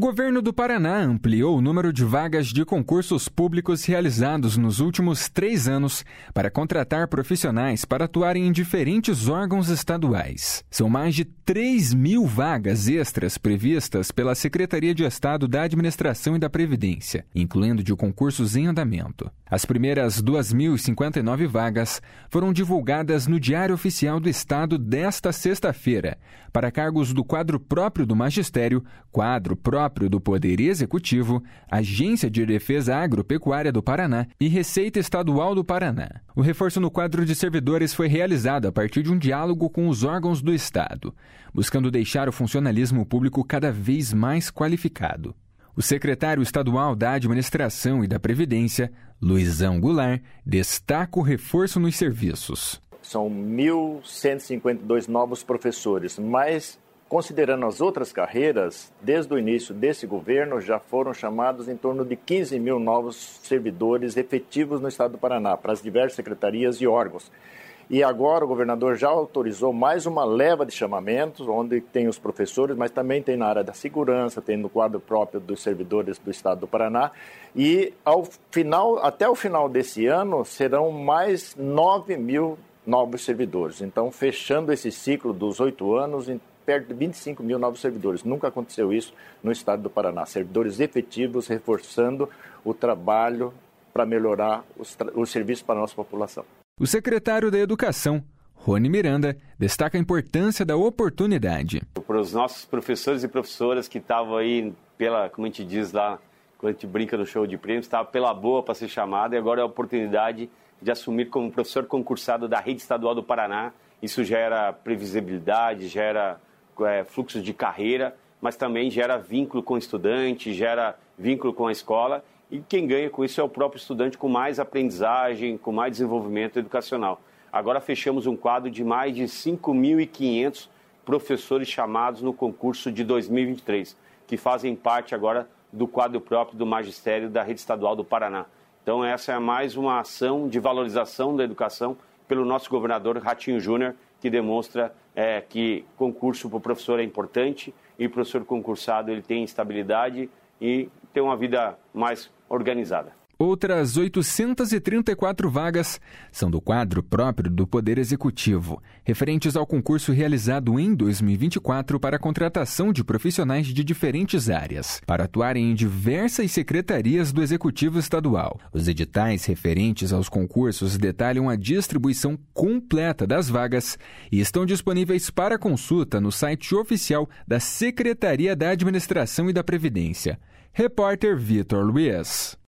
O governo do Paraná ampliou o número de vagas de concursos públicos realizados nos últimos 3 anos para contratar profissionais para atuarem em diferentes órgãos estaduais. São mais de 3.000 vagas extras previstas pela Secretaria de Estado da Administração e da Previdência, incluindo de concursos em andamento. As primeiras 2.059 vagas foram divulgadas no Diário Oficial do Estado desta sexta-feira, para cargos do quadro próprio do Magistério, quadro próprio do Poder Executivo, Agência de Defesa Agropecuária do Paraná e Receita Estadual do Paraná. O reforço no quadro de servidores foi realizado a partir de um diálogo com os órgãos do Estado, buscando deixar o funcionalismo público cada vez mais qualificado. O secretário estadual da Administração e da Previdência, Luizão Goulart, destaca o reforço nos serviços. São 1.152 novos professores, mas considerando as outras carreiras, desde o início desse governo já foram chamados em torno de 15 mil novos servidores efetivos no estado do Paraná, para as diversas secretarias e órgãos. E agora o governador já autorizou mais uma leva de chamamentos, onde tem os professores, mas também tem na área da segurança, tem no quadro próprio dos servidores do estado do Paraná. E até o final desse ano serão mais 9 mil novos servidores. Então, fechando esse ciclo dos 8 anos, em perto de 25 mil novos servidores. Nunca aconteceu isso no estado do Paraná. Servidores efetivos reforçando o trabalho para melhorar os serviços para a nossa população. O secretário da Educação, Rony Miranda, destaca a importância da oportunidade. Para os nossos professores e professoras que estavam aí, como a gente diz lá, quando a gente brinca no show de prêmios, estava pela boa para ser chamado e agora é a oportunidade de assumir como professor concursado da Rede Estadual do Paraná. Isso gera previsibilidade, gera fluxo de carreira, mas também gera vínculo com o estudante, gera vínculo com a escola. E quem ganha com isso é o próprio estudante, com mais aprendizagem, com mais desenvolvimento educacional. Agora fechamos um quadro de mais de 5.500 professores chamados no concurso de 2023, que fazem parte agora do quadro próprio do Magistério da Rede Estadual do Paraná. Então essa é mais uma ação de valorização da educação pelo nosso governador Ratinho Júnior, que demonstra que concurso para o professor é importante e o professor concursado ele tem estabilidade e tem uma vida mais organizada. Outras 834 vagas são do quadro próprio do Poder Executivo, referentes ao concurso realizado em 2024 para a contratação de profissionais de diferentes áreas, para atuarem em diversas secretarias do Executivo Estadual. Os editais referentes aos concursos detalham a distribuição completa das vagas e estão disponíveis para consulta no site oficial da Secretaria da Administração e da Previdência. Repórter Vitor Luiz.